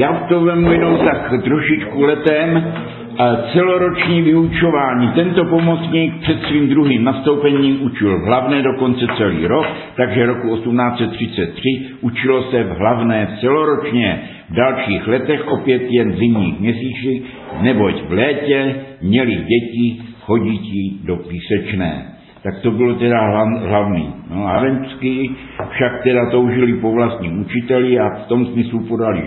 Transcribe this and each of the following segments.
Já to vemu jenom tak trošičku letem. Celoroční vyučování. Tento pomocník před svým druhým nastoupením učil v Hlavné dokonce celý rok, takže roku 1833 učilo se v Hlavné celoročně. V dalších letech opět jen v zimních měsících, neboť v létě měli děti chodití do Písečné. Tak to bylo teda hlavní. No a Harenský však teda toužili po vlastním učiteli a v tom smyslu podali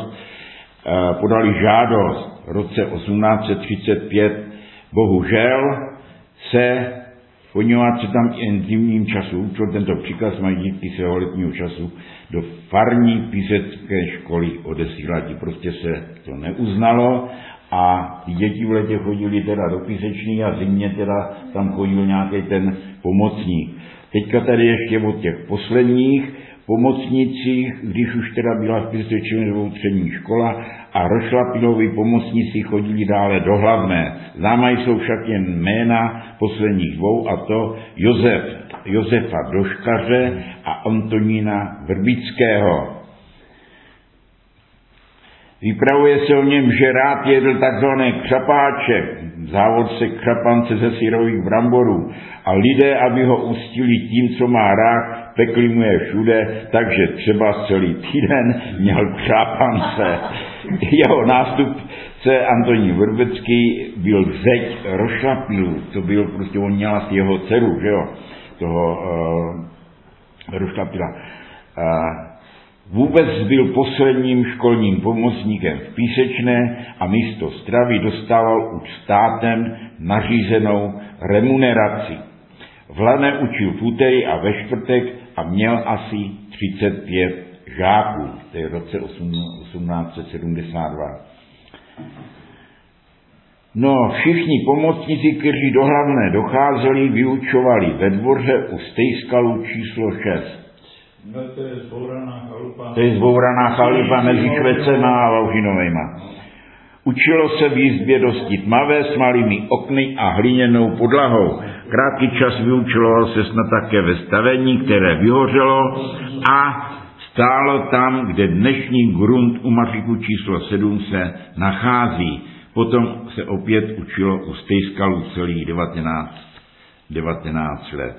žádost v roce 1835. Bohužel se, poněvadž se tam jen zimním času učil, tento příkaz mají děti svého letního času do farní písecké školy odesílat. Prostě se to neuznalo a děti v letě chodili teda do Písečný a zimně teda tam chodil nějaký ten pomocník. Teďka tady ještě o těch posledních pomocnicích, když už teda byla v Písečné střední škola a Rošlapilovi pomocníci chodili dále do Hlavné. Známá jsou však jen jména posledních dvou, a to Josefa Doškaře a Antonína Vrbického. Vypravuje se o něm, že rád jedl takzvané křapáče, v závodce křapance ze syrových bramborů, a lidé, aby ho ustili tím, co má rád, pekli mu je všude, takže třeba celý týden měl křapance. Jeho nástupce Antonín Vrbický byl zeď Rošlapilů, to byl prostě, on měl asi jeho dceru, že jo, toho Rošlapila. Vůbec byl posledním školním pomocníkem v Písečné a místo stravy dostával už státem nařízenou remuneraci. V Hlavné učil v úterý a ve čtvrtek a měl asi 35 žáků. To je v roce 1872. No, všichni pomocníci, kteří do Hlavné docházeli, vyučovali ve dvoře u Stejskalu číslo 6. No, to je zbouraná chalupa. To je zbouraná chalupa mezi Švecema a Laužinovejma. Učilo se v jizbě dosti tmavé s malými okny a hliněnou podlahou. Krátký čas vyučoval se snad také ve stavení, které vyhořelo a stálo tam, kde dnešní grunt u Maříku číslo 7 se nachází. Potom se opět učilo u Stejskalu celých 19 let.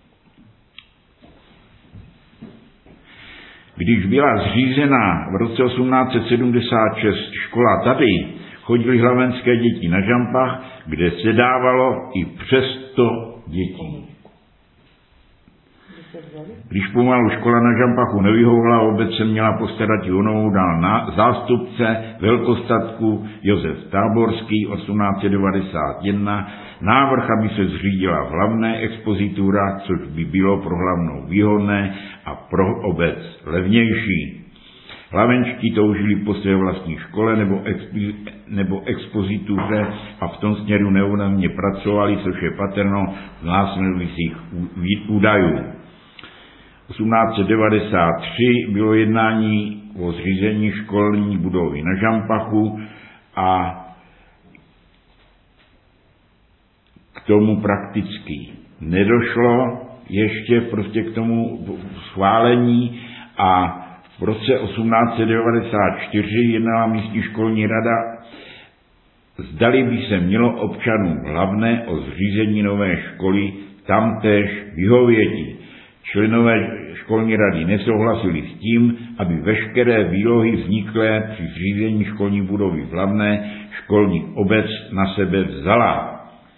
Když byla zřízena v roce 1876 škola tady, chodili hlavenské děti na žampách, kde se dávalo i přes 100 dětí. Když pomalu škola na žampachu nevyhovovala, obec se měla postarat i o novou, dal zástupce velkostatku Josef Táborský 1891 návrh, aby se zřídila v Hlavné expozitura, což by bylo pro Hlavnou výhodné a pro obec levnější. Hlavenští toužili po své vlastní škole nebo expozituře a v tom směru neúnavně pracovali, což je patrno z následujících údajů. 1893 bylo jednání o zřízení školní budovy na žampachu a k tomu prakticky nedošlo ještě prostě k tomu schválení a v roce 1894 jednala místní školní rada, zdali by se mělo občanům Hlavné o zřízení nové školy tamtéž vyhověti. Členové školní rady nesouhlasili s tím, aby veškeré výlohy vzniklé při zřízení školní budovy v Hlavné školní obec na sebe vzala.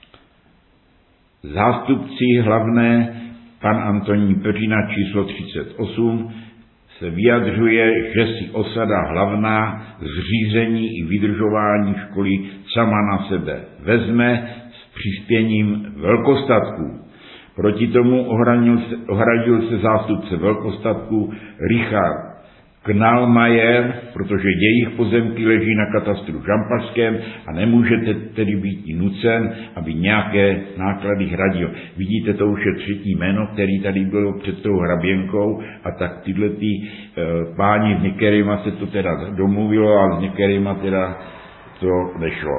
Zástupci Hlavné, pan Antonín Peřina číslo 38, se vyjadřuje, že si osada Hlavná zřízení i vydržování školy sama na sebe vezme s přispěním velkostatků. Proti tomu ohradil se zástupce velkostatku Richard Knallmajer, protože jejich pozemky leží na katastru žampařském a nemůžete tedy být i nucen, aby nějaké náklady hradil. Vidíte, to už je třetí jméno, který tady bylo před tou hraběnkou, a tak tyhle páni s některýma se to teda domluvilo a s některýma teda to nešlo.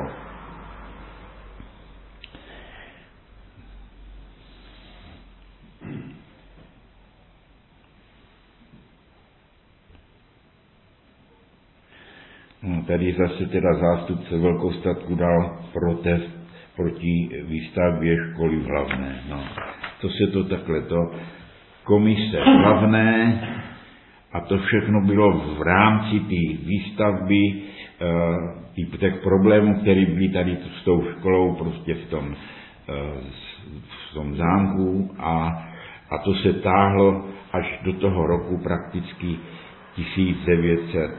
No, tady zase teda zástupce velkostatku dal protest proti výstavbě školy v Hlavné. No, to se to takhle komise Hlavné a to všechno bylo v rámci té výstavby těch problémů, které byly tady s tou školou prostě v tom zámku a to se táhlo až do toho roku prakticky 1900.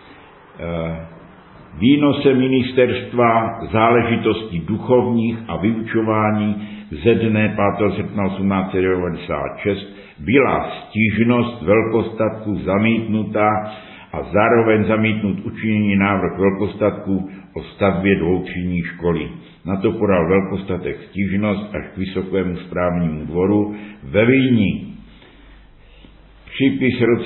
Výnosem ministerstva záležitostí duchovních a vyučování ze dne 5. srpna 1896 byla stížnost velkostatku zamítnuta a zároveň zamítnut učiněný návrh velkostatku o stavbě dvoutřídní školy. Na to podal velkostatek stížnost až k Vysokému správnímu dvoru ve Vídni. Přípis v roce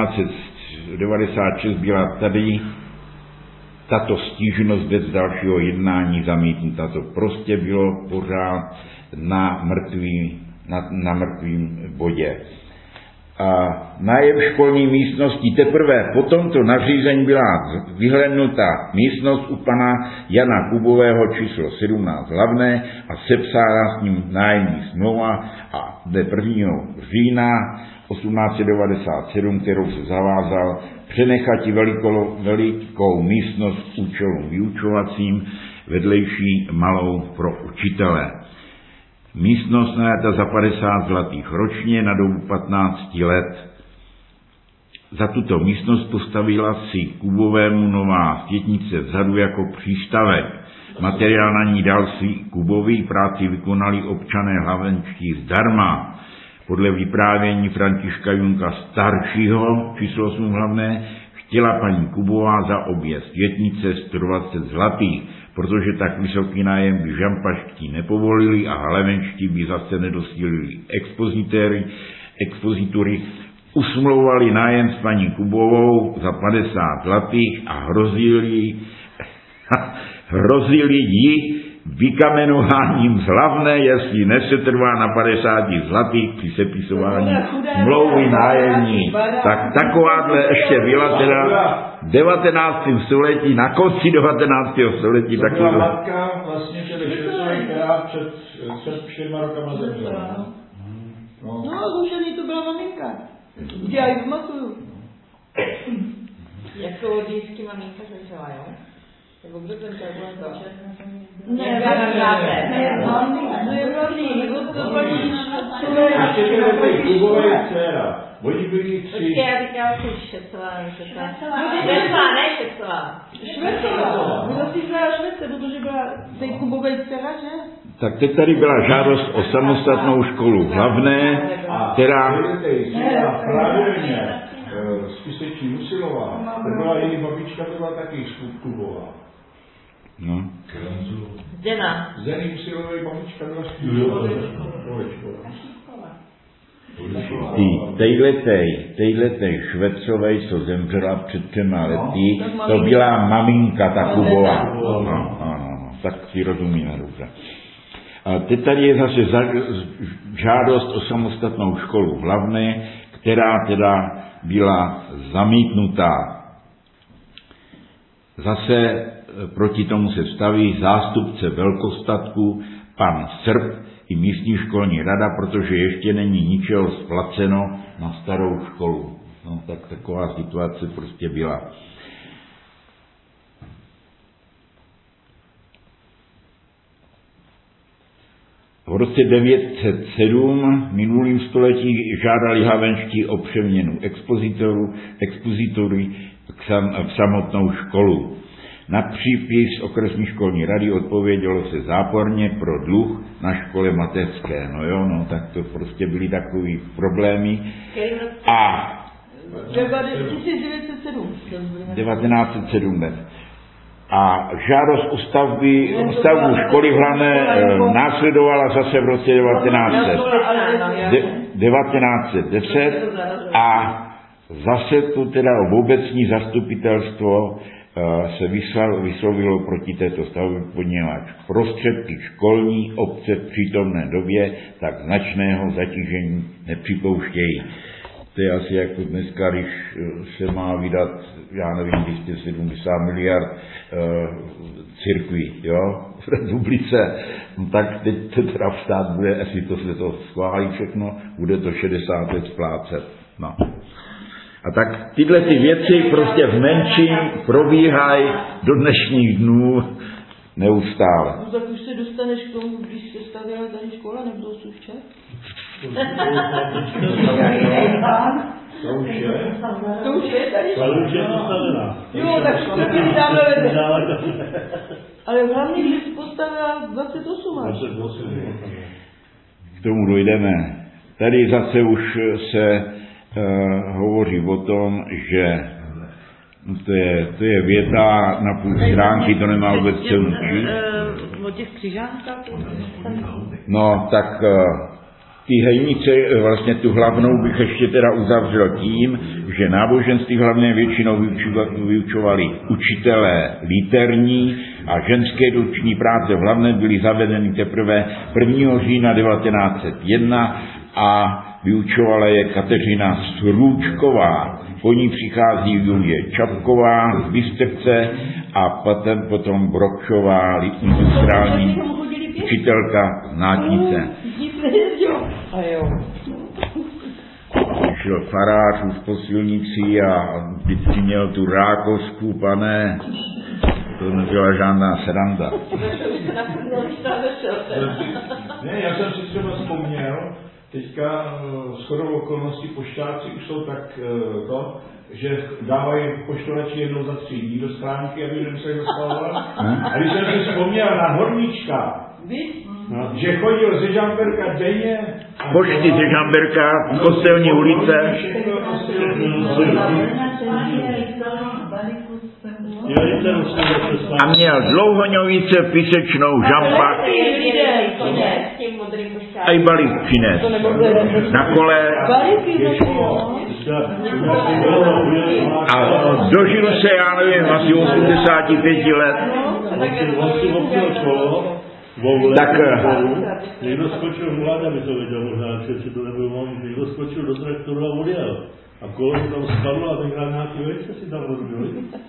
1896 byla tady tato stížnost bez dalšího jednání zamítnuta. To prostě bylo pořád na mrtvým bodě. A nájem školní místnosti teprve po tomto nařízení byla vyhlédnuta místnost u pana Jana Kubového číslo 17 Hlavné a sepsána s ním nájemní smlouva a dne 1. října 1897, kterou se zavázal přenechat velikou místnost účelům vyučovacím, vedlejší malou pro učitele. Místnost najata za 50 zlatých ročně na dobu 15 let. Za tuto místnost postavila si Kubovému nová stětnice vzadu jako přístavek. Materiál na ní dal si Kubovi, práci vykonali občané hlavenčtí zdarma. Podle vyprávění Františka Junka staršího, číslo 8 Hlavné, chtěla paní Kubová za obě světnice 120 zlatých, protože tak vysoký nájem by žampaští nepovolili a hlavenští by zase nedosílili expozitory, usmlouvali nájem s paní Kubovou za 50 zlatých a hrozili jí vykamenováním z Hlavné, jestli nesetrvá na 50 zlatých při sepisování smlouvy nájemní. Tak takováhle ještě byla teda v 19. století, na konci 19. století. To byla matka vlastně Švecové, která před 4 rokama zemřela. No, zrušený to byla maminka. Já ji pamatuju. Jako lodějský maminka zemřela, jo? Nebo kdo ten červený to? Ne, Kubové dcera. Oni byli 3. Počkej, já říkala si Švecová. Švecová. Kdo si znala Švece, protože byla tej Kubové dcera, že? Tak teď tady byla žádost o samostatnou školu Hlavné, která... Pravidelně spiseční Musilová, to byla její babička, to byla taky Kubová. No. Zdená. Zdený Musilovej babička byla Tejletej Švecovej, co zemřela před 3 lety, to byla maminka ta Kubová. No, tak si rozumíme dobře. A teď tady je zase žádost o samostatnou školu Hlavné, která teda byla zamítnutá. Zase proti tomu se staví zástupce velkostatku, pan Srb i místní školní rada, protože ještě není ničeho splaceno na starou školu. No, tak taková situace prostě byla. V roce 907 minulým století žádali havenští o přeměnu expozitory v samotnou školu. Na přípis okresní školní rady odpovědělo se záporně pro dluh na škole mateřské. No jo, no, tak to prostě byly takový problémy. A 1907. A žádost o stavbu školy v Hlavné následovala zase v roce 1910 a zase to teda obecní zastupitelstvo se vyslovilo proti této stavbě, poněvadž prostředky školní obce v přítomné době tak značného zatížení nepřipouštějí. To je asi jako dneska, když se má vydat, já nevím, 270 miliard církví, jo, v republice. No tak teď to teda stát bude, jestli to se to schválí všechno, bude to 60 let splácet. No. A tak tyhle ty věci prostě v menším probíhají do dnešních dnů neustále. No tak už se dostaneš k tomu, když se stavěla tady škola, nebylo suště? To už je. To už je tady škola. To už je postavená. Jo, tak to by dáme vede. Ale hlavně, že se postavila 28 až. 28. K tomu dojdeme. Tady zase už se hovoří o tom, že to je věta na půl stránky, to nemá vůbec cenu číst. O těch křižánkách? No, tak ty hejnice, vlastně tu hlavnou bych ještě teda uzavřel tím, že náboženství hlavně většinou vyučovali učitelé literní a ženské doční práce v hlavné byly zavedeny teprve 1. října 1901 a vyučovala je Kateřina Srůčková. Po ní přichází Julie Čapková z Bystřice a potom Brokšová, industriální učitelka Nátnice. Šel farářů v posilnici a vždycky měl tu rákosku, pane, to nebyla žádná sranda. Ne, já jsem si třeba vzpomněl, teďka shodou okolností pošťáci už jsou tak to, že dávají poštovači jednou za 3 dní do schránky, aby nemuseli dospalovat. A když jsem si vzpomněl na horníčka, že chodil ze Žamberka denně. Pošty ze Žamberka, Kostelní ulice. A měl Dlouhoňovice, Písečnou, Žampak. A i balík přines. Na kole. A dožil se, já nevím, asi 85 let. Tak někdo skočil mladá, by to viděl možná, že to nebyl on, někdo skočil do traktoru a odjel. A kolo mu tam spadlo a tenkrát nějaký vejce si tam rozbili.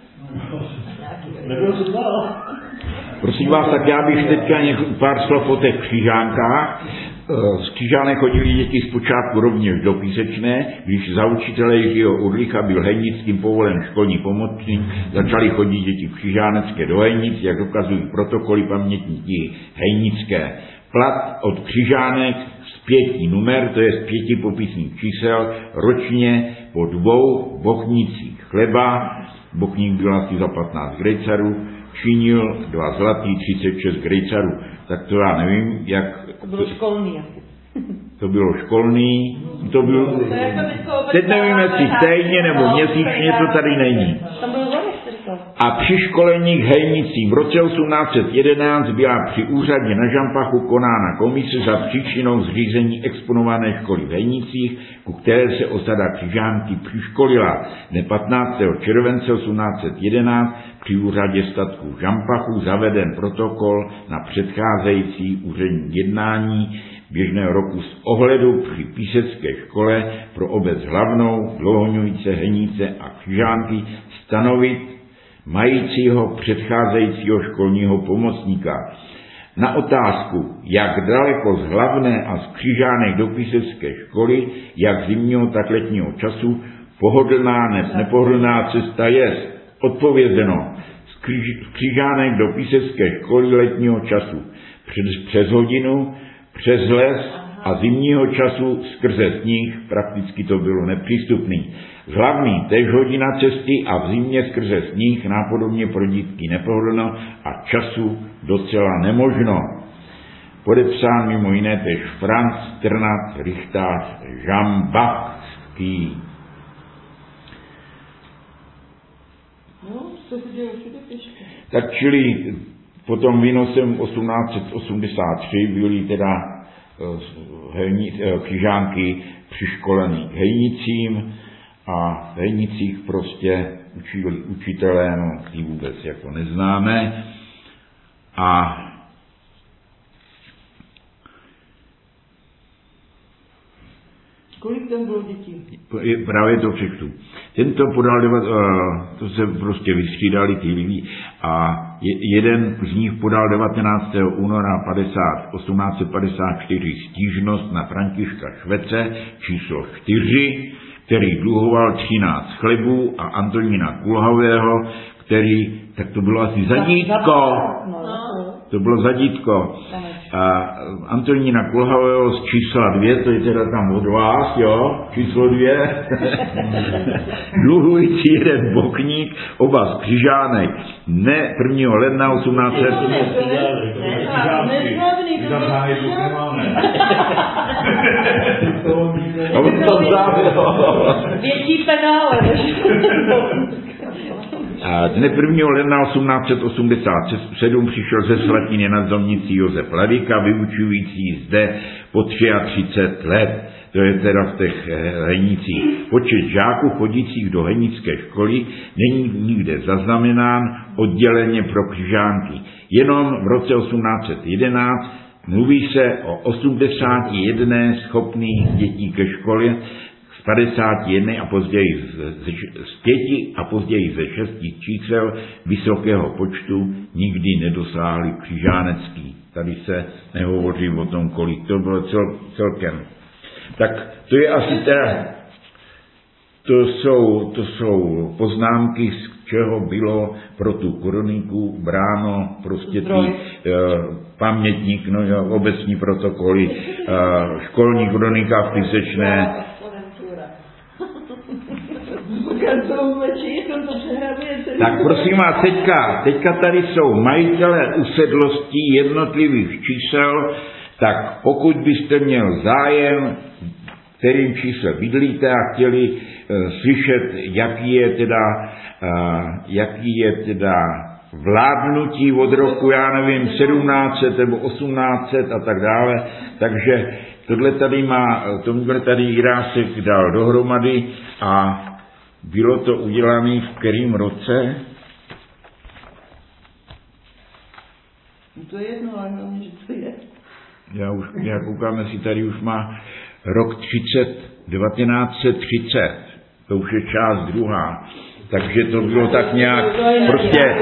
Nebyl to znal. Prosím vás, tak já bych teďka pár slov o těch křižánkách. Z Křižánek chodili děti zpočátku rovněž do Písečné, když za učitele Jiřího Urlicha byl Hejnickým povolen školní pomocník, začali chodit děti Křižánecké do Hejnic, jak dokazují protokoly pamětníky Hejnické. Plat od Křižánek z 5 numer, to je z 5 popisných čísel, ročně po 2 bochnicích chleba, bochník byl asi za 15 grejcarů, činil 2 zlatý, 36 grejcarů. Tak to já nevím, jak... To bylo školný. To bylo školný, to bylo... Teď nevím, jestli týdně nebo měsíčně, to tady není. A při školení k hejnicím v roce 1811 byla při úřadě na Žampachu konána komise za příčinou zřízení exponované školy v Hejnicích, ku které se osada Křižánky přiškolila. Dne 15. července 1811 při úřadě statků v Žampachu zaveden protokol na předcházející úřední jednání běžného roku z ohledu při písecké škole pro obec hlavnou, Dlouhoňovice, Hejnice a Křižánky stanovit majícího předcházejícího školního pomocníka. Na otázku, jak daleko z hlavné a z Křižánek do písecké školy, jak zimního, tak letního času, pohodlná nebo nepohodlná cesta je, odpovězeno, z Křižánek do písecké školy letního času přes hodinu, přes les a zimního času skrze sníh, prakticky to bylo nepřístupný. Z hlavní též hodina cesty a v zimě skrze sníh nápodobně pro dítky nepohodlno a času docela nemožno. Podepsán mimo jiné též Franz Trnat, rychtář Žambachský. Tak čili potom výnosem 1883 byly teda Křižánky přiškolený k Hejnicím a v Hejnicích prostě učili učitelé, no ty vůbec jako neznáme. A Kolik tam bylo dětí? Právě to přečtu. Tento podal, to se prostě vystřídali ty lidi a jeden z nich podal 19. února 1854 stížnost na Františka Švece číslo 4, který dluhoval 13 chlebů, a Antonína Kulhavého, který, tak to bylo asi zadítko. To bylo zadítko. A Antonína Kulhavého z čísla 2, to je teda tam od vás, jo, číslo 2, dluhující jeden bokník, oba z Křižánek, ne 1. ledna 1800. Větší penále. A dne 1. ledna 1887 přišel ze Slatiny nad Zomnicí Josef Ladyka, vyučující zde po 33 let. To je teda v těch Henicích. Počet žáků chodících do Henické školy není nikde zaznamenán odděleně pro Křižánky. Jenom v roce 1811 mluví se o 81 schopných dětí ke škole, 51 a později z 5 a později ze 6 čísel vysokého počtu nikdy nedosáhli Křižánecký. Tady se nehovoří o tom, kolik to bylo celkem. Tak to je asi teda, to jsou poznámky, z čeho bylo pro tu kroniku bráno prostě pamětník, obecní protokoly, školní kronika v písečné. Tak prosím vás, teďka tady jsou majitelé usedlostí jednotlivých čísel, tak pokud byste měl zájem, kterým čísle bydlíte a chtěli slyšet, jaký je teda vládnutí od roku, já nevím, 1700 nebo 1800 a tak dále, takže tohle tady Jirásek dal dohromady a bylo to udělané v kterém roce? To je jedno, ale hlavně, že to je. Já koukám, jestli tady už má rok 1930. To už je část druhá. Takže to bylo tak nějak prostě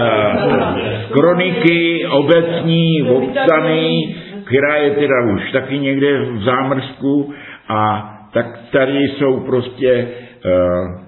kroniky obecní, obsaný, která je teda už taky někde v zámrsku, a tak tady jsou prostě